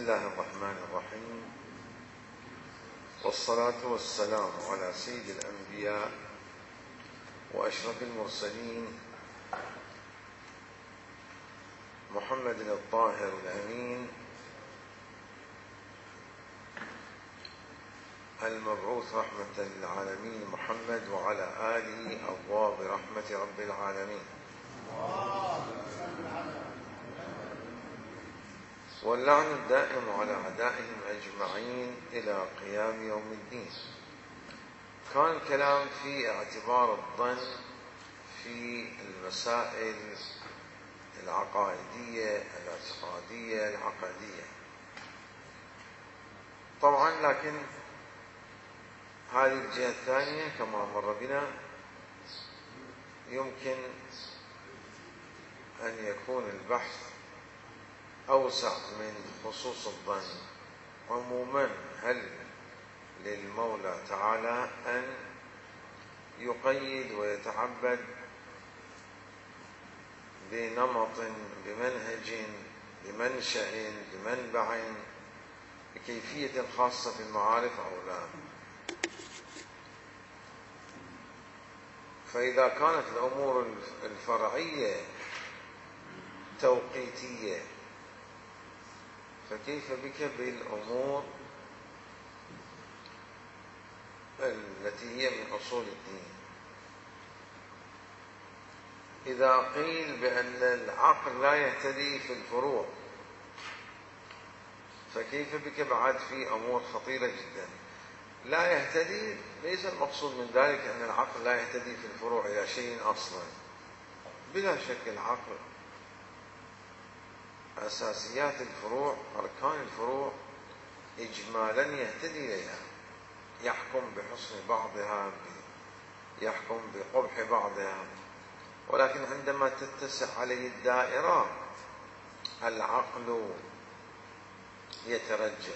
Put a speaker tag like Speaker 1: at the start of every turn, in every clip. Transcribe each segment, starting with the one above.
Speaker 1: الله الرحمن الرحيم، والصلاة والسلام على سيد الأنبياء وأشرف المرسلين محمد الطاهر الأمين المبعوث رحمة للعالمين محمد وعلى آله أبواب رحمة رب العالمين، واللعن الدائم على أعدائهم أجمعين إلى قيام يوم الدين. كان الكلام في اعتبار الظن في المسائل العقائدية الاعتقادية العقدية طبعا، لكن هذه الجهة الثانية كما مر بنا يمكن أن يكون البحث أوسع من خصوص الظن. عموما هل للمولى تعالى أن يقيد ويتعبد بنمط بمنهج بمنشأ بمنبع بكيفية خاصة في المعارف أو لا؟ فإذا كانت الأمور الفرعية توقيتية فكيف بك بالأمور التي هي من أصول الدين؟ إذا قيل بأن العقل لا يهتدي في الفروع فكيف بك بعد في أمور خطيرة جدا؟ لا يهتدي ليس المقصود من ذلك أن العقل لا يهتدي في الفروع إلى شيء أصلا، بلا شك العقل أساسيات الفروع أركان الفروع إجمالا يهتدي إليها، يحكم بحسن بعضها يحكم بقبح بعضها، ولكن عندما تتسع عليه الدائرة العقل يترجل.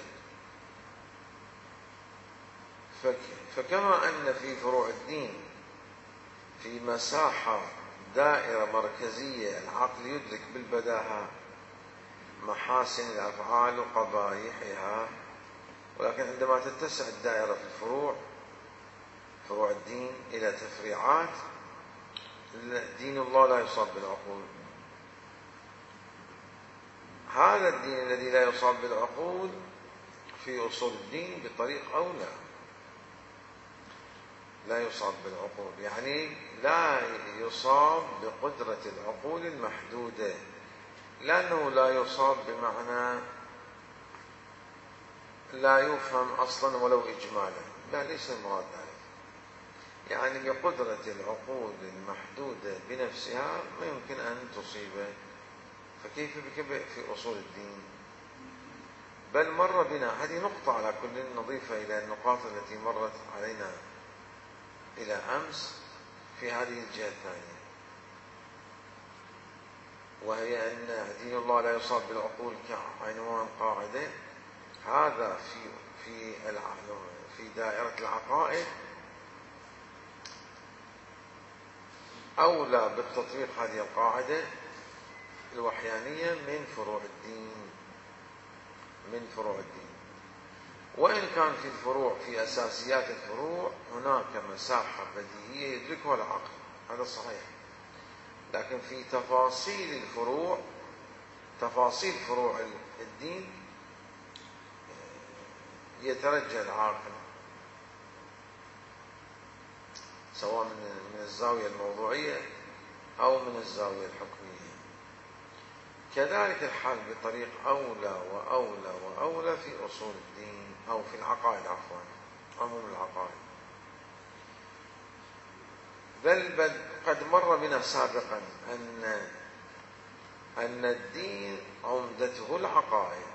Speaker 1: فكما أن في فروع الدين في مساحة دائرة مركزية العقل يدرك بالبداهة محاسن الأفعال وقبائحها، ولكن عندما تتسع الدائرة في فروع الدين إلى تفريعات، دين الله لا يصاب بالعقول. هذا الدين الذي لا يصاب بالعقول في أصول الدين بطريق أولى لا يصاب بالعقول، يعني لا يصاب بقدرة العقول المحدودة، لأنه لا يصاب بمعنى لا يفهم أصلا ولو إجمالا، لا ليس المراد ذلك، يعني بقدرة العقول المحدودة بنفسها ما يمكن أن تصيبه، فكيف بك في أصول الدين؟ بل مر بنا هذه نقطة على كل نضيفة إلى النقاط التي مرت علينا إلى أمس في هذه الجهة الثانية، وهي أن دين الله لا يصاب بالعقول كعنوان قاعدة. هذا في دائرة العقائد أولى بالتطبيق هذه القاعدة الوحيانية من فروع الدين، وإن كان في الفروع في أساسيات الفروع هناك مساحة بديهية يدركها العقل، هذا صحيح، لكن في تفاصيل فروع الدين يترجى العاقل سواء من الزاوية الموضوعية أو من الزاوية الحكمية. كذلك الحال بطريق أولى وأولى وأولى في أصول الدين أو في العقائد، عفوا عموم العقائد. بل قد مر بنا سابقا أن الدين عمدته العقائد،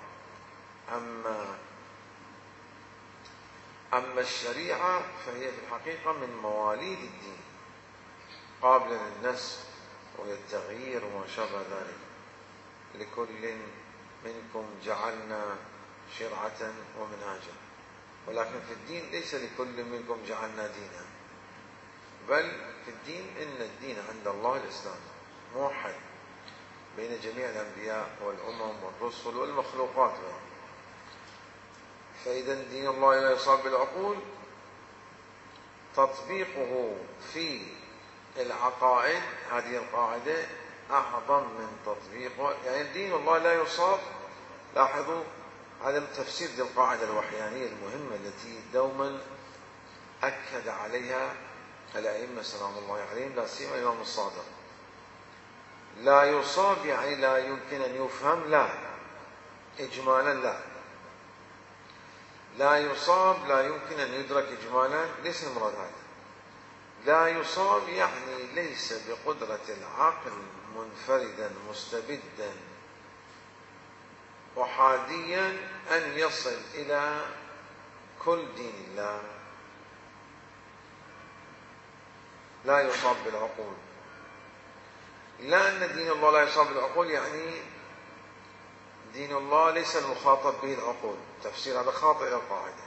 Speaker 1: أما الشريعة فهي في الحقيقة من مواليد الدين قابلة للنسخ وللتغيير وما شابه ذلك. لكل منكم جعلنا شرعة ومنهاجا، ولكن في الدين ليس لكل منكم جعلنا دينا، بل في الدين إن الدين عند الله الإسلام موحد بين جميع الأنبياء والأمم والرسل والمخلوقات. فإذا دين الله لا يصاب بالعقول تطبيقه في العقائد، هذه القاعدة أعظم من تطبيقه. يعني دين الله لا يصاب، لاحظوا هذا تفسير القاعدة الوحيانية المهمة التي دوما أكد عليها الأئمة سلام الله عليهم، لا سيما الإمام الصادق. لا يصاب يعني لا يمكن أن يفهم، لا إجمالا، لا يصاب لا يمكن أن يدرك إجمالا، ليس المراد هذا. لا يصاب يعني ليس بقدرة العقل منفردا مستبدا أحاديا أن يصل إلى كل دين الله. لا يصاب بالعقول، لا أن دين الله لا يصاب بالعقول يعني دين الله ليس المخاطب به العقول. تفسير هذا خاطئ للقاعدة.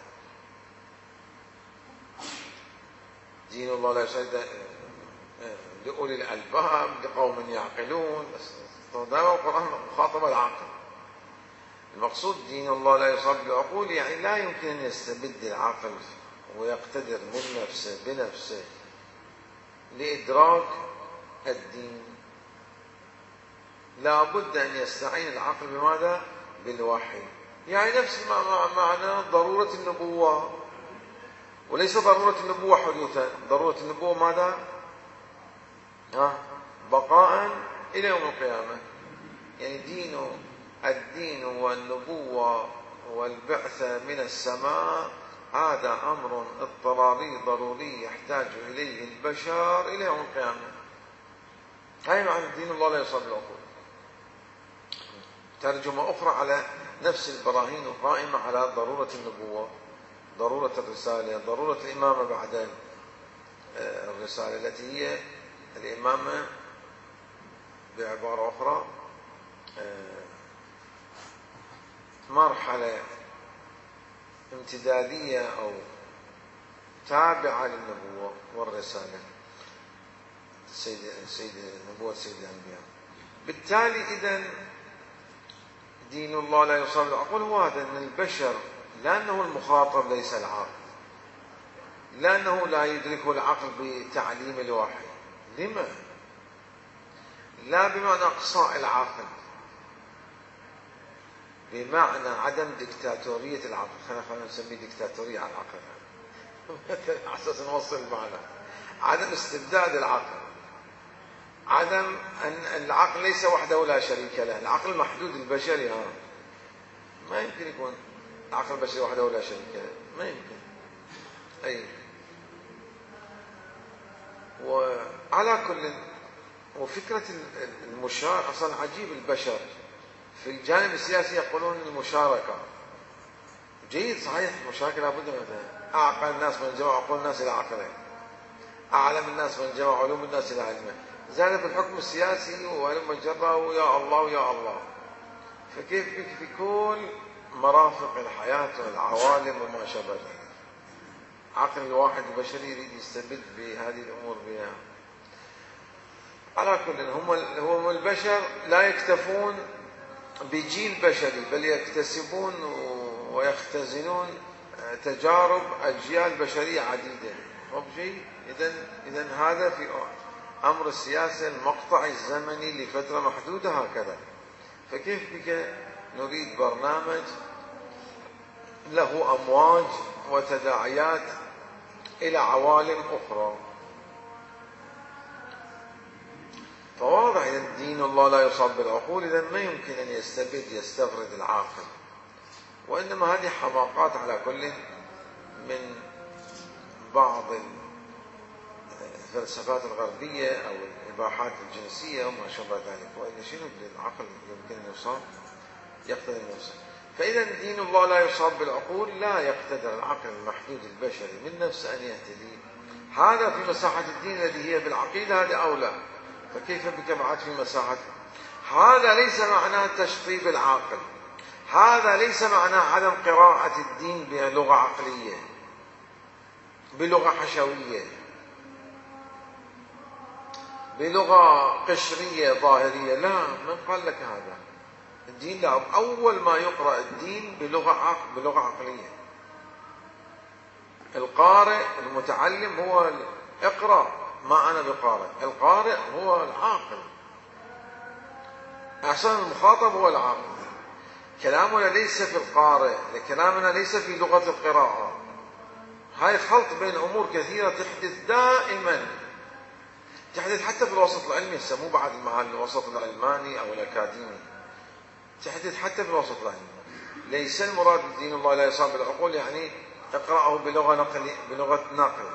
Speaker 1: دين الله لا يصاب لأولي الألباب، لقوم يعقلون، دائما القرآن مخاطب العقل. المقصود دين الله لا يصاب بالعقول يعني لا يمكن أن يستبد العقل ويقتدر من نفسه بنفسه لإدراك الدين. لا بد أن يستعين العقل بماذا؟ بالوحي. يعني نفس معنى ضرورة النبوة، وليس ضرورة النبوة حدوثا. ضرورة النبوة ماذا؟ بقاء إلى يوم القيامة. يعني الدين والنبوة والبعثة من السماء هذا أمر اضطراري ضروري يحتاج إليه البشر إلى يوم القيامة. هاي معنى دين الله لا يصاب بالعقول. ترجمة أخرى على نفس البراهين القائمة على ضرورة النبوة، ضرورة الرسالة، ضرورة الإمامة بعد الرسالة التي هي الإمامة بعبارة أخرى مرحلة امتدادية أو تابعة للنبوة والرسالة، نبوة سيد الأنبياء. بالتالي إذن دين الله لا يصاب بالعقول هو هذا، أن البشر لأنه المخاطب ليس العاقل، لأنه لا يدركه العقل بتعليم الوحي. لما؟ لا بمعنى إقصاء العقل، بمعنى عدم دكتاتورية العقل. خلينا نسميه دكتاتورية على العقل على أساس نوصل المعنى. عدم استبداد العقل، عدم أن العقل ليس وحده لا شريك له. العقل المحدود البشري ما يمكن يكون العقل البشري وحده لا شريك له، ما يمكن. أي وعلى كل، وفكرة المشاركة أصلا عجيب. البشر في الجانب السياسي يقولون المشاركة جيد، صحيح المشاركة لابد منها. أعقل الناس من جمع عقول الناس إلى عقله، أعلم الناس من جمع علوم الناس إلى علمه. زاد في الحكم السياسي ولم جرى ويا الله ويا الله. فكيف بك في كل مرافق الحياة والعوالم وما شابه ذلك؟ عقل الواحد البشري يريد يستبد بهذه الأمور بها. على كل هم البشر لا يكتفون بجيل بشري، بل يكتسبون ويختزنون تجارب أجيال بشرية عديدة. إذن هذا في أمر السياسة المقطع الزمني لفترة محدودة هكذا. فكيف بك نريد برنامج له أمواج وتداعيات إلى عوالم أخرى؟ فواضح إذا دين الله لا يصاب بالعقول، إذا ما يمكن أن يستفرد العاقل. وإنما هذه حماقات على كل من بعض الفلسفات الغربية أو الإباحات الجنسية وما شابه ذلك. وإن شنو العقل يمكن أن يصاب؟ يقتدر أن يصاب. فإذا دين الله لا يصاب بالعقول، لا يقتدر العقل المحدود البشري من نفسه أن يهتدي. هذا في مساحة الدين الذي هي بالعقيدة، هذا أولى. فكيف بك بعد في مساحة؟ هذا ليس معناه تشطيب العاقل، هذا ليس معناه عدم قراءة الدين بلغة عقلية، بلغة حشوية، بلغة قشرية ظاهرية. لا، من قال لك هذا؟ الدين لا، أول ما يقرأ الدين بلغة عقلية. القارئ المتعلم هو اقرأ ما أنا بقارئ، القارئ هو العاقل، أحسن المخاطب هو العاقل. كلامنا ليس في القارئ، كلامنا ليس في لغة القراءة. هاي خلط بين أمور كثيرة تحدث دائما، تحدث حتى في الوسط العلمي، مو بعد مع الوسط العلماني أو الأكاديمي، تحدث حتى في الوسط العلمي. ليس المراد دين الله لا يصاب بالعقول يعني اقرأه بلغة نقل.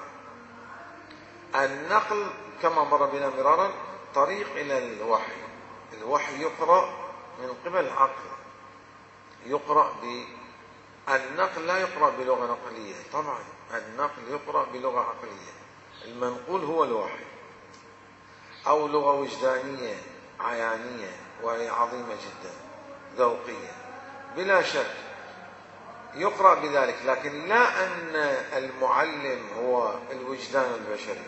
Speaker 1: النقل كما مر بنا مرارا طريق إلى الوحي. الوحي يقرأ من قبل العقل، يقرأ النقل لا يقرأ بلغة نقلية، طبعا النقل يقرأ بلغة عقلية. المنقول هو الوحي، أو لغة وجدانية عيانية وهي عظيمة جدا ذوقية بلا شك يقرأ بذلك، لكن لا أن المعلم هو الوجدان البشري.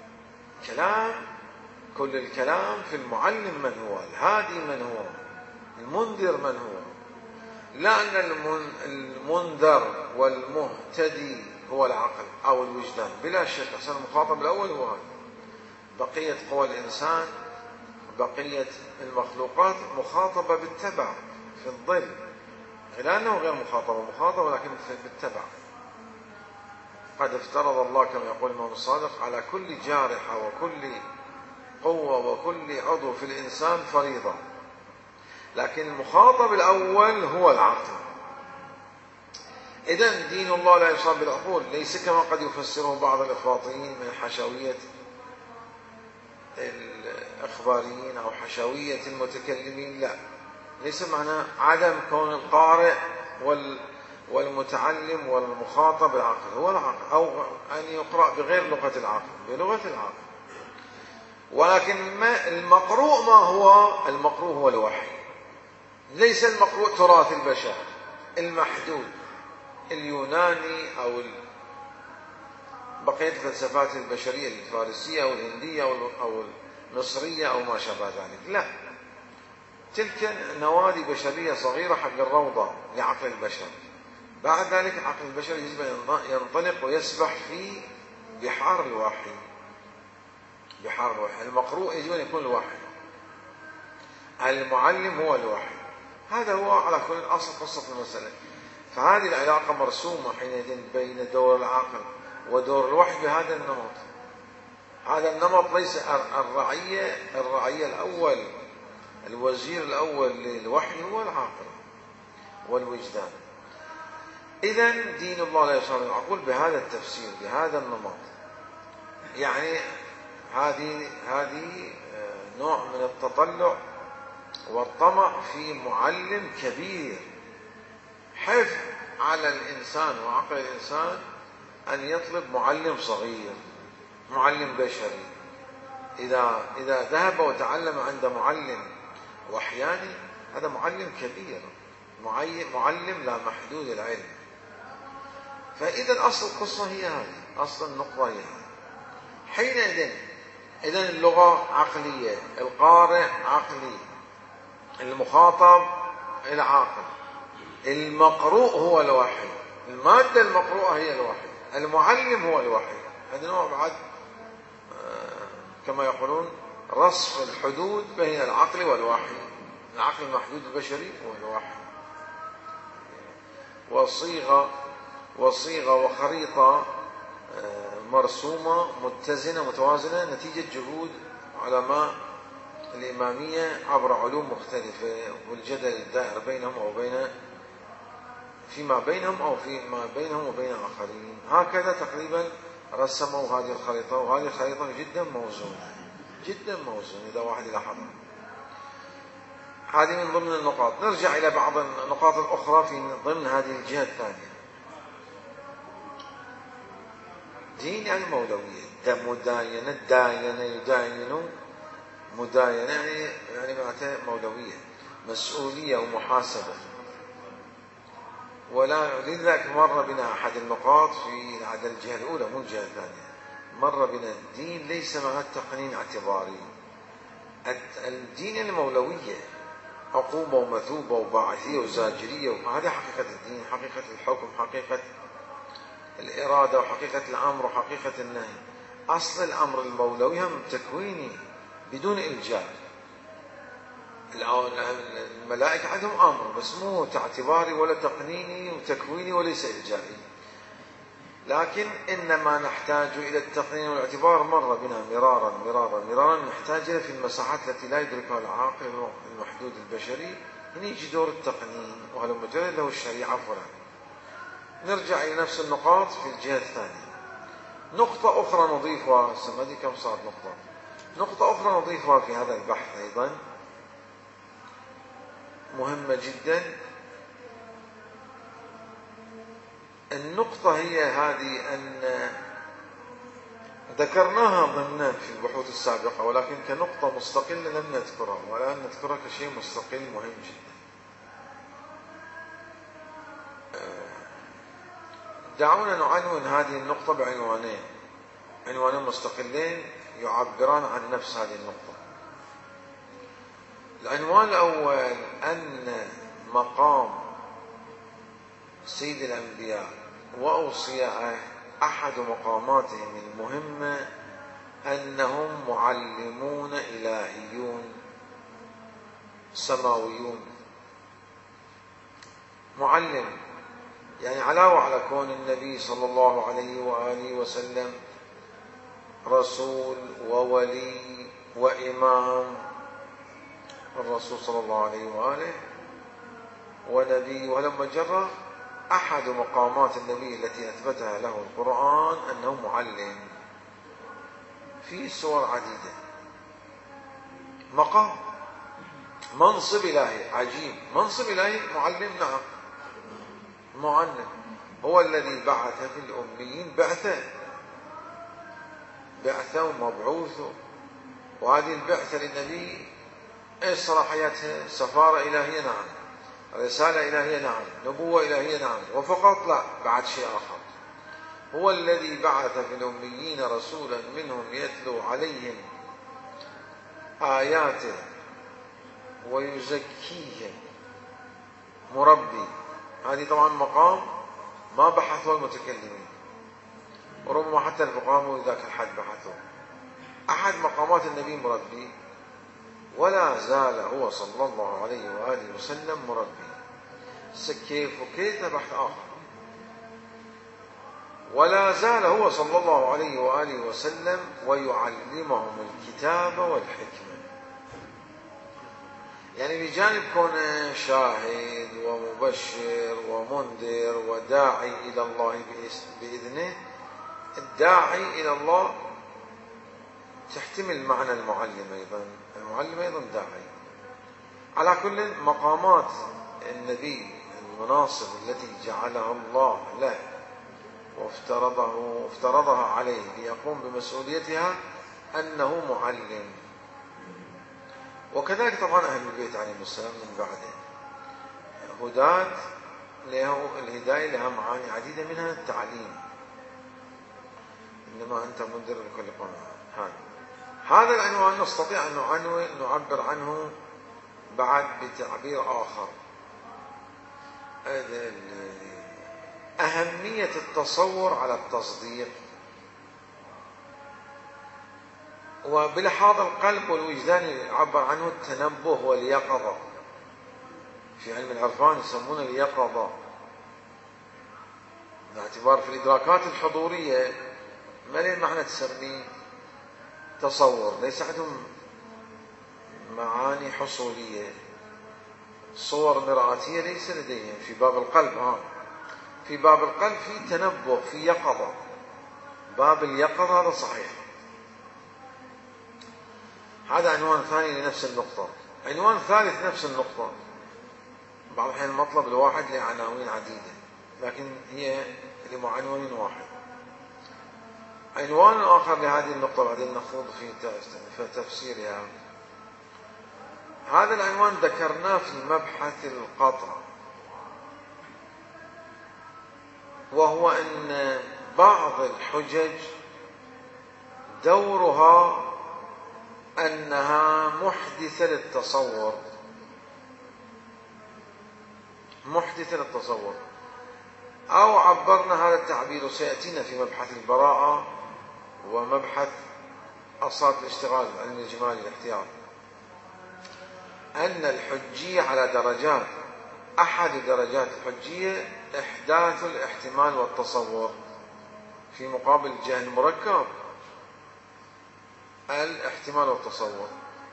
Speaker 1: كل الكلام في المعلم من هو، الهادي من هو، المنذر من هو، لا أن المنذر والمهتدي هو العقل أو الوجدان بلا شك. أصلا المخاطب الأول هو هذا. بقية قوى الإنسان، بقية المخلوقات مخاطبة بالتبع في الظل، لا أنه غير مخاطبة لكن بالتبع. قد افترض الله كما يقول الإمام الصادق على كل جارحة وكل قوة وكل عضو في الإنسان فريضة، لكن المخاطب الأول هو العقل. إذن دين الله لا يصاب بالعقول، ليس كما قد يفسره بعض الإفراطيين من حشوية الإخباريين أو حشوية المتكلمين. لا، ليس معنى عدم كون القارئ والمتعلم والمخاطب العقل، هو العقل، أو أن يقرأ بغير لغة العقل، بلغة العقل. ولكن المقروء ما هو؟ المقروء هو الوحي. ليس المقروء تراث البشر المحدود اليوناني أو بقية الفلسفات البشرية الفارسية أو الهندية أو المصرية أو ما شابه ذلك، لا، تلك نوادي بشرية صغيرة حق الروضة لعقل البشر. بعد ذلك عقل البشر يجب أن ينطلق ويسبح في بحار الوحي. المقروء يجب أن يكون الوحي، المعلم هو الوحي. هذا هو على كل أصل قصة المسألة. فهذه العلاقة مرسومة حينئذ بين دور العقل ودور الوحي بهذا النمط. هذا النمط ليس الرعية الأول، الوزير الأول للوحي هو العقل والوجدان. إذن دين الله لا يصاب بالعقول بهذا التفسير بهذا النمط. يعني هذه نوع من التطلع والطمع في معلم كبير، حرص على الإنسان وعقل الإنسان أن يطلب معلم صغير، معلم بشري. إذا ذهب وتعلم عند معلم وحياني هذا معلم كبير، معلم لا محدود العلم. فإذا أصل القصة هي هذه، أصل النقطة هي هذه. حينئذ إذن اللغة عقلية، القارئ عقلي، المخاطب العاقل، المقروء هو الوحي، المادة المقروءة هي الوحي، المعلم هو الوحي. هذا نوع بعد كما يقولون رصف الحدود بين العقل والوحي. العقل المحدود البشري هو الوحي. وصيغة وخريطة مرسومة متزنة متوازنة نتيجة جهود علماء الإمامية عبر علوم مختلفة والجدل الدائر بينهم فيما بينهم وبين آخرين. هكذا تقريبا رسموا هذه الخريطة، وهذه الخريطة جدا موزونة إذا واحد لاحظها. هذه من ضمن النقاط. نرجع إلى بعض النقاط الأخرى في ضمن هذه الجهة الثانية. دين يعني مولوية، مداينة، يداينون، مداينة يعني معناتها مولوية، مسؤولية ومحاسبة. لذلك مر بنا أحد النقاط في الجهة الأولى مو الجهة الثانية، مر بنا الدين ليس مع التقنين اعتباري. الدين المولوية، عقوبة ومثوبة وباعثية وزاجرية، وهذا حقيقة الدين، حقيقة الحكم، حقيقة الإرادة وحقيقة الأمر وحقيقة النهي. أصل الأمر المولوي هم تكويني بدون إلجاء. الملائكة عندهم أمر بس مو تعتباري ولا تقنيني وتكويني وليس إلجائي، لكن إنما نحتاج إلى التقنين والاعتبار. مر بنا مرارا نحتاج إلى في المساحات التي لا يدركها العاقل المحدود البشري، هنا يجي دور التقنين وهذا مجرد له الشريعة فلان. نرجع إلى نفس النقاط في الجهة الثانية. نقطة أخرى نضيفها، دي كم صارت نقطة أخرى نضيفها في هذا البحث أيضا مهمة جدا. النقطة هي هذه أن ذكرناها ضمنا في البحوث السابقة، ولكن كنقطة مستقلة لم نذكرها، والآن نذكرها كشيء مستقل مهم جدا. دعونا نعنون هذه النقطة بعنوانين، عنوانين مستقلين يعبران عن نفس هذه النقطة. العنوان الأول أن مقام سيد الأنبياء وأوصيائه أحد مقاماتهم المهمة أنهم معلمون إلهيون سماويون. معلم يعني علاوة على كون النبي صلى الله عليه وآله وسلم رسول وولي وإمام، الرسول صلى الله عليه وآله ونبي، ولما جرى أحد مقامات النبي التي أثبتها له القرآن أنه معلم في صور عديدة. مقام منصب إلهي عجيب، منصب إلهي معلم، نعم معلم. هو الذي بعث في الأميين بعثة ومبعوث، وهذه البعثة للنبي ايش صلاحيتها؟ سفارة إلهية نعم، رسالة إلهية نعم، نبوة إلهية نعم، وفقط لا، بعد شيء آخر. هو الذي بعث في الأميين رسولا منهم يتلو عليهم آياته ويزكيهم، مربي. هذه طبعا مقام ما بحثه المتكلمين، وربما حتى الفقهاء ذاك الحد بحثوا. أحد مقامات النبي مربي، ولا زال هو صلى الله عليه وآله وسلم مربي. كيف وكيف بحث آخر. ولا زال هو صلى الله عليه وآله وسلم ويعلمهم الكتاب والحكمة. يعني بجانب كونه شاهد ومبشر ومنذر وداعي إلى الله بإذنه، الداعي إلى الله تحتمل معنى المعلم أيضا، المعلم أيضا داعي. على كل مقامات النبي، المناصب التي جعلها الله له وافترضها عليه ليقوم بمسؤوليتها أنه معلم. وكذلك طبعا أهل البيت عليهم السلام من بعده هداة، الهداية لها معاني عديدة منها التعليم. إنما أنت منذر لكل قوم. هذا العنوان نستطيع أن نعبر عنه بعد بتعبير آخر، أهمية التصور على التصديق، وبلحاظ القلب والوجدان يعبر عنه التنبه واليقظة. في علم العرفان يسمونه اليقظة، باعتبار في الإدراكات الحضورية ما ليه معنى تسميه تصور، ليس عندهم معاني حصولية، صور مرآتية ليس لديهم. في باب القلب في باب القلب في تنبه، في يقظة، باب اليقظة هذا صحيح. هذا عنوان ثاني لنفس النقطة. عنوان ثالث نفس النقطة، بعض الأحيان المطلب الواحد لعناوين عديدة لكن هي لمعنون واحد. عنوان آخر لهذه النقطة بعدين نخوض في تفسيرها. هذا العنوان ذكرناه في مبحث القطع، وهو أن بعض الحجج دورها أنها محدثة للتصور. أو عبرنا هذا التعبير وسيأتينا في مبحث البراءة ومبحث أصالة الاشتغال علم الإجمالي الاحتياط، أن الحجية على درجات. أحد درجات الحجية إحداث الاحتمال والتصور في مقابل الجهل المركب، الاحتمال والتصور.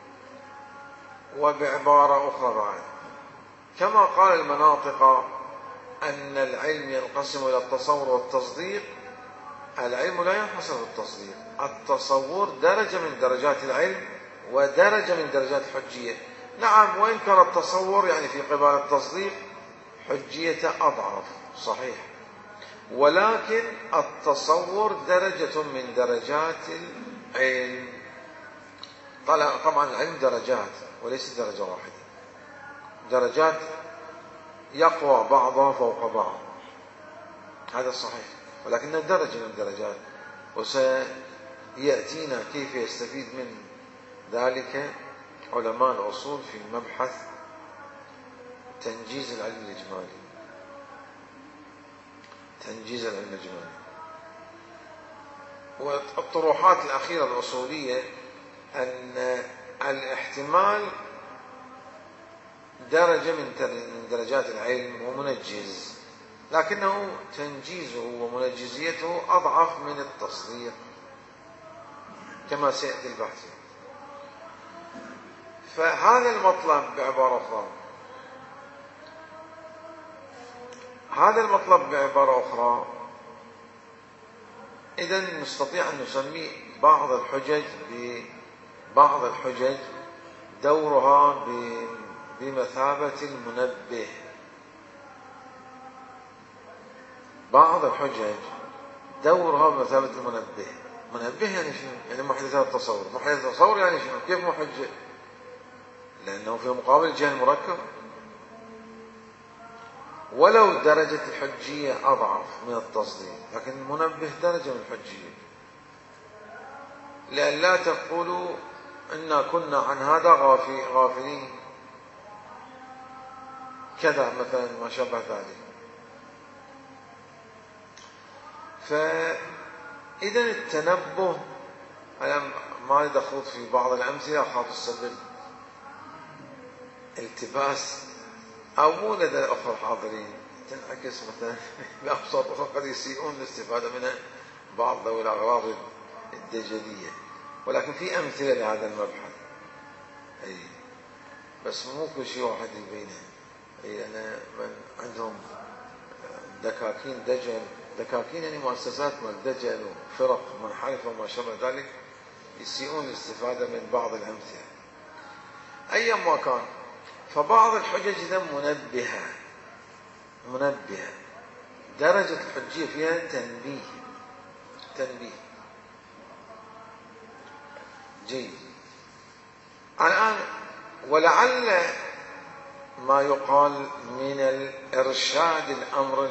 Speaker 1: وبعبارة أخرى بعد، كما قال المناطق أن العلم ينقسم إلى التصور والتصديق، العلم لا ينحصر في التصديق، التصور درجة من درجات العلم ودرجة من درجات الحجية. نعم، وإن كان التصور يعني في قبال التصديق حجية أضعف صحيح، ولكن التصور درجة من درجات العلم. طبعا العلم درجات وليس درجة واحدة، درجات يقوى بعضها فوق بعض، هذا صحيح، ولكنه درجة من الدرجات، وسيأتينا كيف يستفيد من ذلك علماء الأصول في مبحث تنجيز العلم الإجمالي. تنجيز العلم الإجمالي. والطروحات الأخيرة الأصولية أن الاحتمال درجة من درجات العلم ومنجز، لكنه تنجيزه ومنجزيته أضعف من التصديق كما سيأتي البحث. فهذا المطلب بعبارة أخرى، هذا المطلب بعبارة أخرى إذن نستطيع أن نسمي بعض الحجج دورها بمثابة المنبه. بعض الحجج دورها بمثابة المنبه. منبه يعني شنو؟ يعني محدثات التصور. محدثات التصور يعني شنو؟ كيف محجة؟ لأنه في مقابل الجهل المركب، ولو درجة الحجية أضعف من التصديق، لكن المنبه درجة من الحجية، لأن لا تقولوا إنا كنا عن هذا غافلين كذا مثلا ما شابه ذلك. فإذا التنبه، أنا ما أريد أخوض في بعض الأمثلة أخاف السبب التباس أو مو لدى الأخوة الحاضرين تنعكس مثلا بأبسط أخرى قد يسيئون الاستفادة منها بعض ذوي الأغراض الدجلية، ولكن في أمثلة لهذا المبحث. أي بس مو كل شيء واحد يبينه. أي أنا من عندهم دكاكين دجل، دكاكين يعني مؤسسات من دجل وفرق منحرفة وما شابه ذلك، يسيئون الاستفادة من بعض الأمثلة. أيا ما كان، فبعض الحجج إذا منبهة درجة الحجية فيها تنبيه جيد. الآن ولعل ما يقال من الإرشاد، الأمر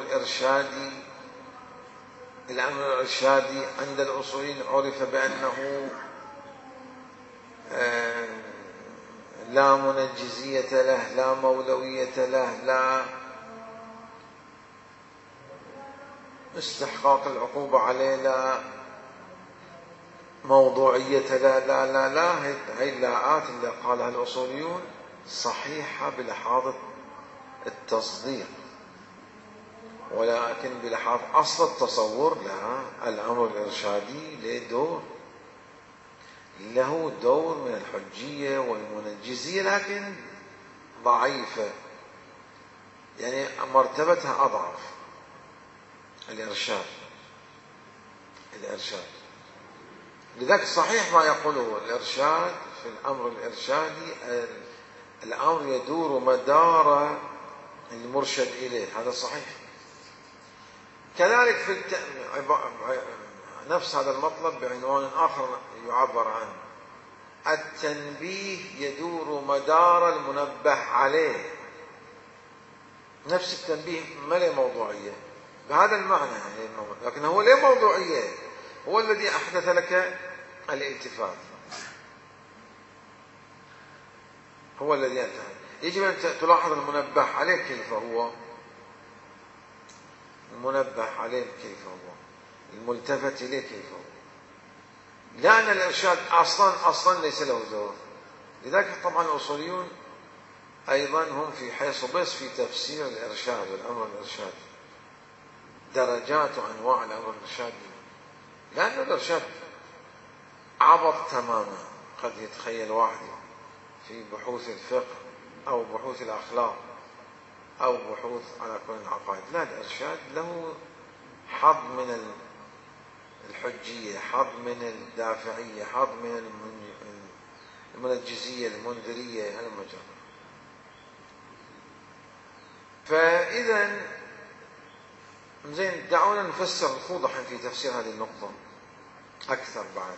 Speaker 1: الإرشادي عند الأصوليين عرف بأنه لا منجزية له، لا مولوية له، لا استحقاق العقوبة عليه، لا موضوعية له، لا هي اللاءات اللي قالها الأصوليون صحيحة بلحاظ التصديق، ولكن بلحاظ أصل التصور لها الأمر الإرشادي له دور من الحجية والمنجزية، لكن ضعيفة، يعني مرتبتها أضعف. الإرشاد لذلك صحيح ما يقوله الإرشاد في الأمر الإرشادي، الأمر يدور مدار المرشد إليه، هذا صحيح. كذلك في نفس هذا المطلب بعنوان آخر يعبر عنه، التنبيه يدور مدار المنبه عليه. نفس التنبيه ما له موضوعية بهذا المعنى يعني، لكن هو له موضوعية، هو الذي أحدث لك الالتفات، هو الذي انتهى. يجب أن تلاحظ المنبه عليه كيف هو المنبه عليه كيف هو، الملتفت إليه كيف هو، لأن الإرشاد أصلا ليس له دور. لذلك طبعا الأصوليون أيضا هم في حيث بس في تفسير الإرشاد والأمر الإرشادي، درجات وأنواع الأمر الإرشادي، لأن الإرشاد عبط تماما. قد يتخيل واحد في بحوث الفقه أو بحوث الأخلاق أو بحوث على كل العقائد، لا، الإرشاد له حظ من الحجية، حظ من الدافعية، حظ من المنجزية، المنذرية، المجرد. فإذا زين، دعونا نفسر نخوض في تفسير هذه النقطة أكثر بعد.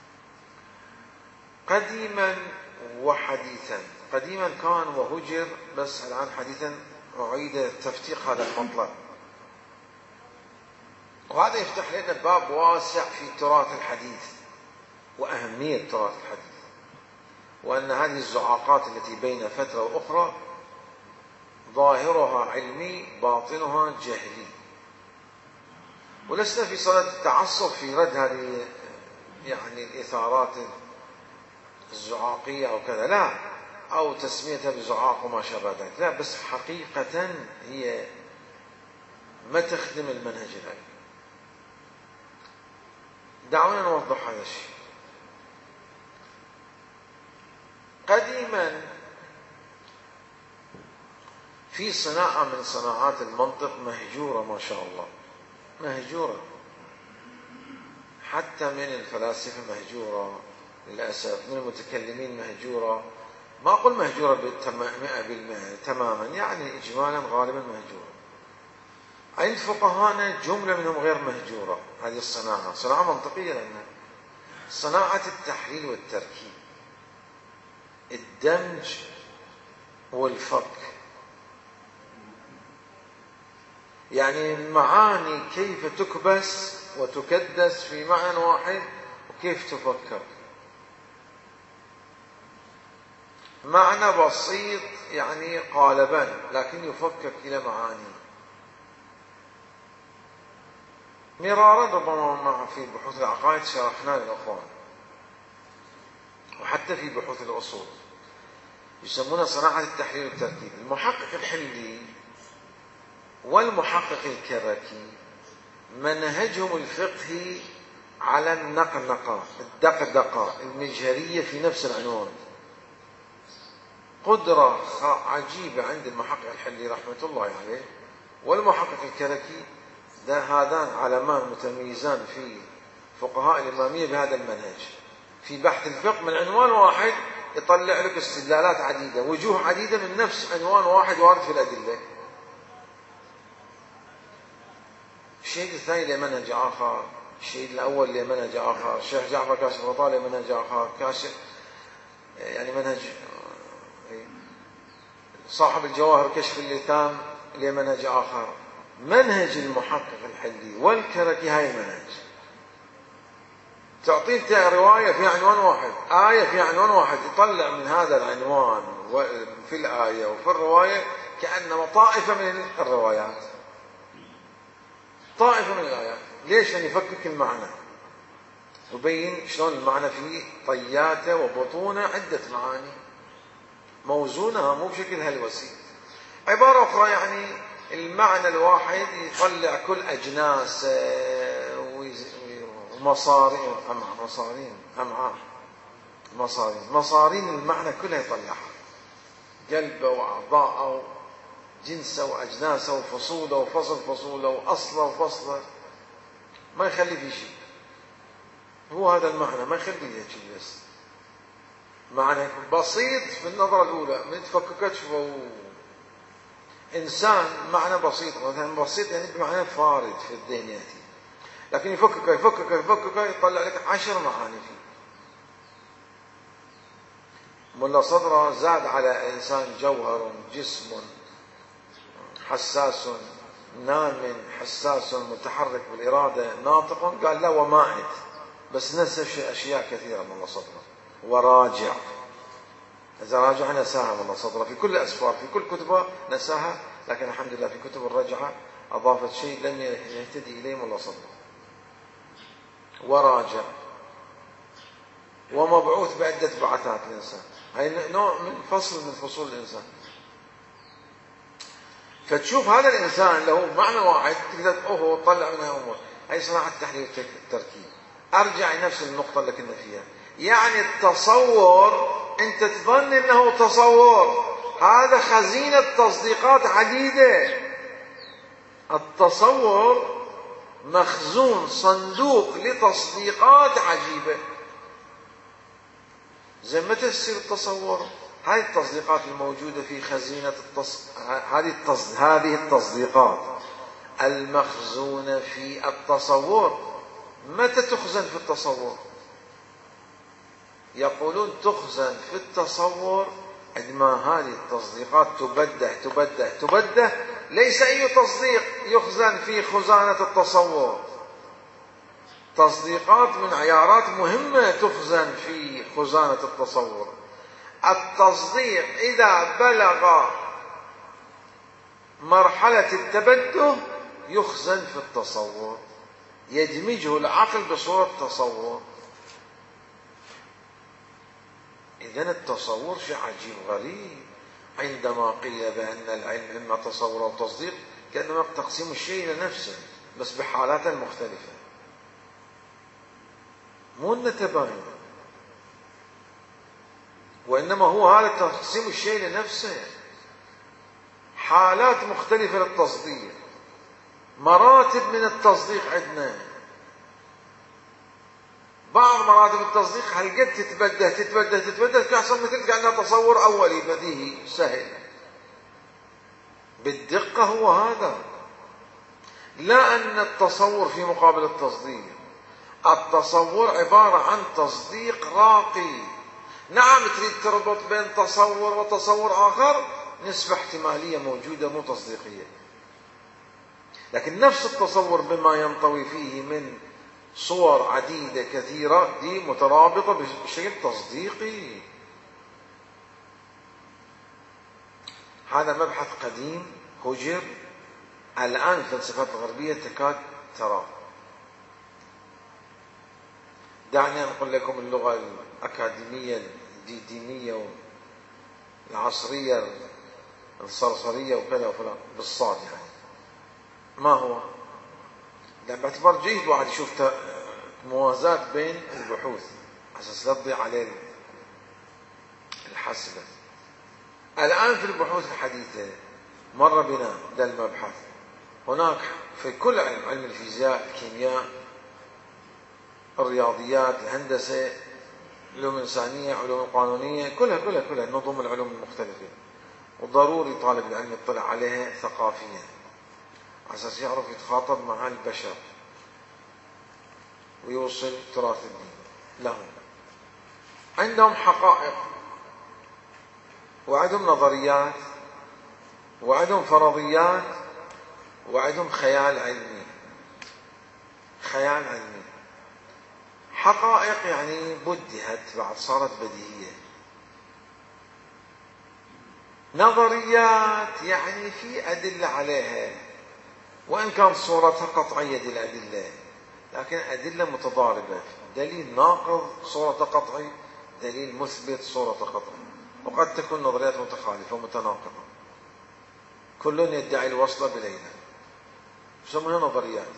Speaker 1: قديما وحديثا، قديما كان وهجر، بس الآن حديثا أعيد تفتيق هذا المطلب، وهذا يفتح لنا باب واسع في تراث الحديث وأهمية تراث الحديث، وأن هذه الزعاقات التي بين فترة وأخرى ظاهرها علمي باطنها جهلي، ولسنا في صدد التعصب في رد هذه يعني الإثارات الزعاقية أو كذا، لا، أو تسميتها بزعاق وما شابه ذلك، لا، بس حقيقة هي ما تخدم المنهج العلمي. دعونا نوضح هذا الشيء. قديما في صناعة من صناعات المنطق مهجورة ما شاء الله، مهجورة حتى من الفلاسفة، مهجورة للأسف، من المتكلمين مهجورة، ما أقول مهجورة 100% تماما، يعني إجمالا غالبا مهجورة. عند فقهانا جملة منهم غير مهجورة. هذه الصناعة صناعة منطقية، لأن صناعة التحليل والتركيب، الدمج والفك، يعني المعاني كيف تكبس وتكدس في معنى واحد، وكيف تفكر. معنى بسيط يعني قالبا، لكن يفكك إلى معاني مرارا، ربما في بحوث العقائد شرحنا للأخوان، وحتى في بحوث الأصول يسمونها صناعة التحليل والتركيب. المحقق الحلي والمحقق الكركي منهجهم الفقهي على النقنقة، الدقدقة، المجهرية في نفس العنوان. قدرة عجيبة عند المحقق الحلي رحمة الله عليه والمحقق الكركي، هذان علمان متميزان في فقهاء الإمامية بهذا المنهج. في بحث الفقه من عنوان واحد يطلع لك استدلالات عديدة، وجوه عديدة من نفس عنوان واحد وارد في الأدلة. الشيء الثاني له منهج آخر، الشيء الأول له منهج آخر، الشيخ جعفر كاشف الغطاء له منهج آخر، كاشف يعني منهج، صاحب الجواهر كشف اللثام له منهج آخر. منهج المحقق الحلي والكركي هاي المنهج، تعطيك رواية في عنوان واحد، آية في عنوان واحد، يطلع من هذا العنوان في الآية وفي الرواية كأنما طائفة من الروايات، طائفة من الآيات. ليش؟ أن يفكك المعنى ويبين شلون المعنى فيه طياته وبطونه، عدة معاني موزونها مو بشكل هلوسي. عبارة أخرى يعني المعنى الواحد يطلع كل أجناس ومصارين، مصارين المعنى كلها يطلعها، قلبه وأعضاءه وجنسه وأجناسه وفصوله وفصل فصوله وأصله وفصله، ما يخلي في شيء. هو هذا المعنى ما يخلي فيه شيء، بس معنى بسيط في النظرة الأولى، من تفككت شوفوا إنسان معنى بسيط، مثلا بسيط يعني بمعنى فارد في الذهن يأتي، لكن يفكك يطلع لك 10 معاني فيه. ملا صدره زاد على إنسان جوهر جسم حساس نام حساس متحرك بالإرادة ناطق، قال لا ومائت، بس نسى أشياء كثيرة ملا صدره. وراجع، إذا راجع نساها ملا صدره في كل الأسفار، في كل كتبه نساها، لكن الحمد لله في كتب الرجعة أضافت شيء لم يهتدي إليه ولا صدق وراجع ومبعوث بعدة بعثات الإنسان. هاي نوع من فصل من فصول الإنسان. فتشوف هذا الإنسان له معنى واحد تقدر أوه طلع منها أمور. هاي صناعة التحليل والتركيب. أرجع لنفس النقطة اللي كنا فيها. يعني التصور أنت تظن أنه تصور، هذا خزينة تصديقات عديدة. التصور مخزون صندوق لتصديقات عجيبة. زي متى يصير التصور؟ هذه التصديقات الموجودة في خزينة هذه التصديقات المخزونة في التصور متى تخزن في التصور؟ يقولون تخزن في التصور عندما هذه التصديقات تبدأ ليس أي تصديق يخزن في خزانة التصور. تصديقات من عيارات مهمة تخزن في خزانة التصور. التصديق إذا بلغ مرحلة التبدؤ يخزن في التصور، يدمجه العقل بصورة تصور. إذن التصور شيء عجيب غريب. عندما قيل بأن العلم إما تصور أو تصديق كأنما تقسيم الشيء إلى نفسه بس بحالات مختلفة، مو التباين، وإنما هو هذا تقسيم الشيء لنفسه، حالات مختلفة للتصديق، مراتب من التصديق عندنا. بعض مراتب التصديق هالقد تتبدى تحصل مثل كأنها تصور أولي بديهي سهل. بالدقة هو هذا، لا أن التصور في مقابل التصديق. التصور عبارة عن تصديق راقي. نعم تريد تربط بين تصور وتصور آخر، نسبة احتمالية موجودة مو تصديقية، لكن نفس التصور بما ينطوي فيه من صور عديدة كثيرة دي مترابطة بشكل تصديقي. هذا مبحث قديم هجر، الآن الفلسفات الغربية تكاد تراه. دعني أقول لكم اللغة الأكاديمية الدينية العصرية الصرصرية وكذا وفلان بالصاد، يعني ما هو؟ لأن باعتبار جيد واحد يشوف موازاة بين البحوث أساس لا تضيع عليه الحسبة. الآن في البحوث الحديثة مر بنا ده المبحث، هناك في كل علم الفيزياء، الكيمياء، الرياضيات، الهندسة، علوم الإنسانية، علوم القانونية، كلها نظم العلوم المختلفة، وضروري طالب العلم يطلع عليها ثقافيا على أساس يعرف يتخاطب مع البشر ويوصل تراث الدين لهم. عندهم حقائق وعندهم نظريات وعندهم فرضيات وعندهم خيال علمي. حقائق يعني بدهت بعد صارت بديهية. نظريات يعني في أدلة عليها، وإن كان صورتها قطعية دي الأدلة، لكن أدلة متضاربة، دليل ناقض صورته قطعي، دليل مثبت صورته قطعي، وقد تكون نظريات متخالفة ومتناقضة، كل يدعي الوصل بليلى، يسمونها نظريات.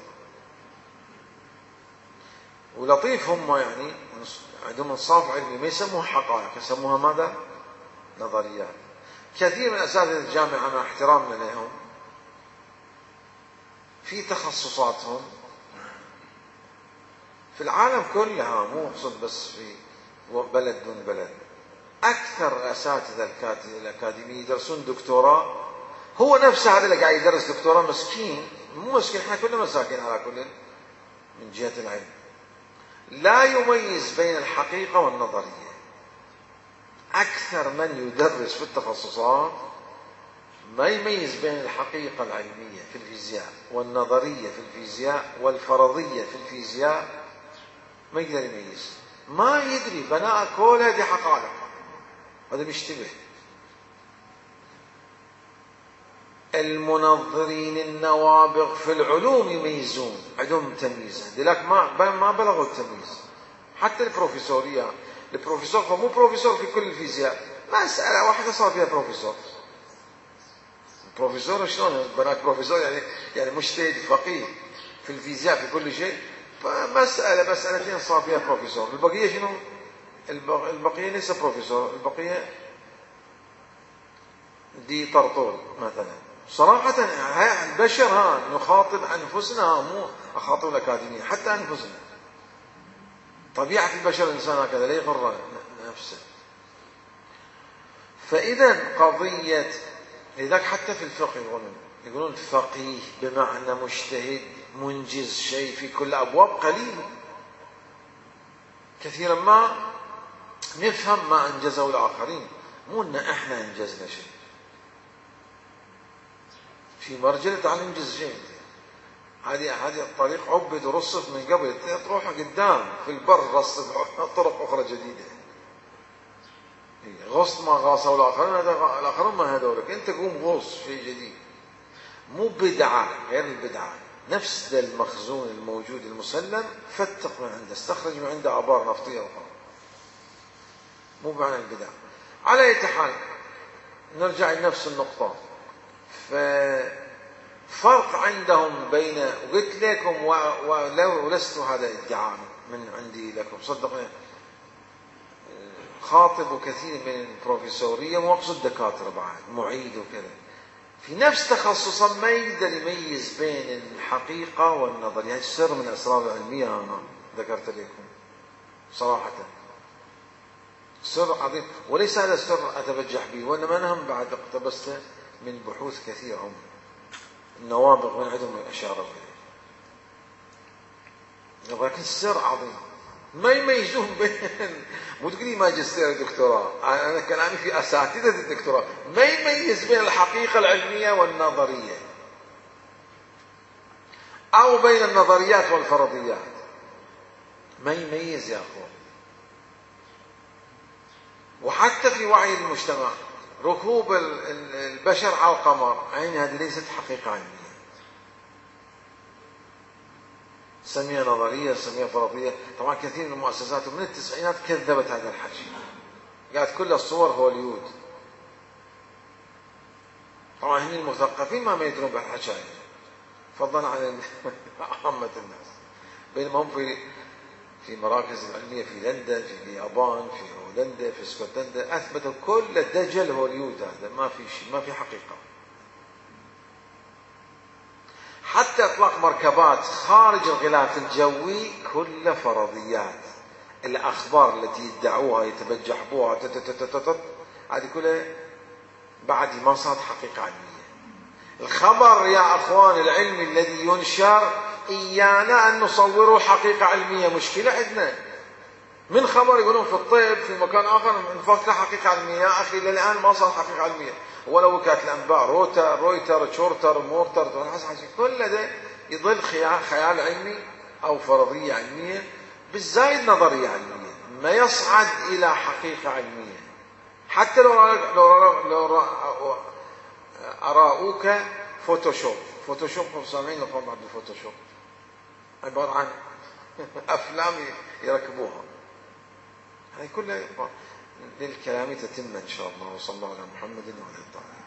Speaker 1: ولطيف هم يعني عندهم انصاف علمي، ما يسموها حقائق، يسموها ماذا؟ نظريات. كثير من أساتذة الجامعة مع احترامنا لهم في تخصصاتهم في العالم كلها، مو اقصد بس في بلد دون بلد، أكثر أساتذة الأكاديمية يدرسون دكتوراه، هو نفسه هذا اللي قاعد يدرس دكتوراه مسكين، مو مسكين، احنا كلنا مساكين على كل من جهة العلم، لا يميز بين الحقيقة والنظرية. أكثر من يدرس في التخصصات ما يميز بين الحقيقة العلمية في الفيزياء والنظرية في الفيزياء والفرضية في الفيزياء، ما يقدر يميز، ما يدري بناء كل هذه حقائق، هذا بيشتبه. المنظرين النوابغ في العلوم يميزون، عندهم تمييز، هذولاك ما بلغوا التمييز. حتى البروفيسورية، البروفيسور هو مو بروفيسور في كل الفيزياء، مسألة واحدة صار فيها بروفيسور. بروفيسور شلون بنات بروفيسور؟ يعني مجتهد فقيه في الفيزياء في كل شيء، فمسألة مسألتين صار فيها بروفيسور. البقية شنو؟ البقية ليس بروفيسور، البقية دي طرطور مثلا. صراحة البشر نخاطب أنفسنا، مو أخاطب الأكاديمية، حتى أنفسنا. طبيعة البشر الإنسان هكذا، لا يغر نفسه. فإذا قضية، لذلك حتى في الفقه يقولون فقيه بمعنى مجتهد منجز شيء في كل أبواب قليل. كثيرا ما نفهم ما أنجزه الآخرين، مو أن إحنا أنجزنا شيء. في مرجلة تعال ننجز شيء، هذه الطريق عبد ورصف من قبل، تروح قدام في البر رصف طرق أخرى جديدة. غصت ما غاصوا الآخرون ما هذولك، أنت قوم غوص شيء جديد. مو بدعة غير البدعة، نفس المخزون الموجود المسلم فتق من عنده، استخرج من عنده آبار نفطية أخرى، مو معنى البدع. على أي حال نرجع لنفس النقطة. ففرق عندهم بين، وقلت لكم ولست هذا ادعاء من عندي لكم، صدقني خاطب كثير من البروفيسورية، واقصد دكاترة بعد معيد وكذا، في نفس تخصصا ما يقدر يميز بين الحقيقة والنظرية. هذا سر من أسرار العلمية، أنا ذكرت لكم صراحة، سر عظيم، وليس هذا السر أتبجح به، وإنما أنا هم بعد اقتبست من بحوث كثيرة النوابغ من عندهم الأشارة إليه. لكن السر عظيم، ما يميزون بين مو تقولي ماجستير ودكتوراه، أنا كلامي في أساتذة الدكتوراه، ما يميز بين الحقيقة العلمية والنظرية، أو بين النظريات والفرضيات، ما يميز يا أخوان. وحتى في وعي المجتمع، ركوب البشر على القمر، هذه ليست حقيقة علمية، سميها نظرية سميها فرضية. طبعا كثير من المؤسسات من التسعينات كذبت هذا الحكي، قالت كل الصور هوليود. طبعا هن المثقفين ما يدرون بهالحكي، فضلا عن عامة الناس. بينما هم في مراكز علمية في لندن، في اليابان، في هولندا، في اسكتلندا، أثبتوا كل الدجل هوليود، هذا ما في شيء، ما في حقيقة. حتى إطلاق مركبات خارج الغلاف الجوي كل فرضيات. الأخبار التي يدعوها يتبجح بها هذه كلها بعد ما صارت حقيقة علمية. الخبر يا أخوان العلمي الذي ينشر إيانا أن نصوره حقيقة علمية، مشكلة عندنا. من خبر يقولون في الطب في مكان آخر نفكر حقيقة علمية، يا أخي إلى الآن ما صار حقيقة علمية. ولو وكالة الأنباء رويتر شورتر مورتر، كل ده يظل خيال علمي أو فرضية علمية، بالزايد نظرية علمية، ما يصعد إلى حقيقة علمية. حتى لو أراؤوك فوتوشوب سامعين لكم بعد الفوتوشوب، عبارة عن أفلام يركبوها، هذه كلها للكلام تتم إن شاء الله. وصلى الله على محمد وعلى آله.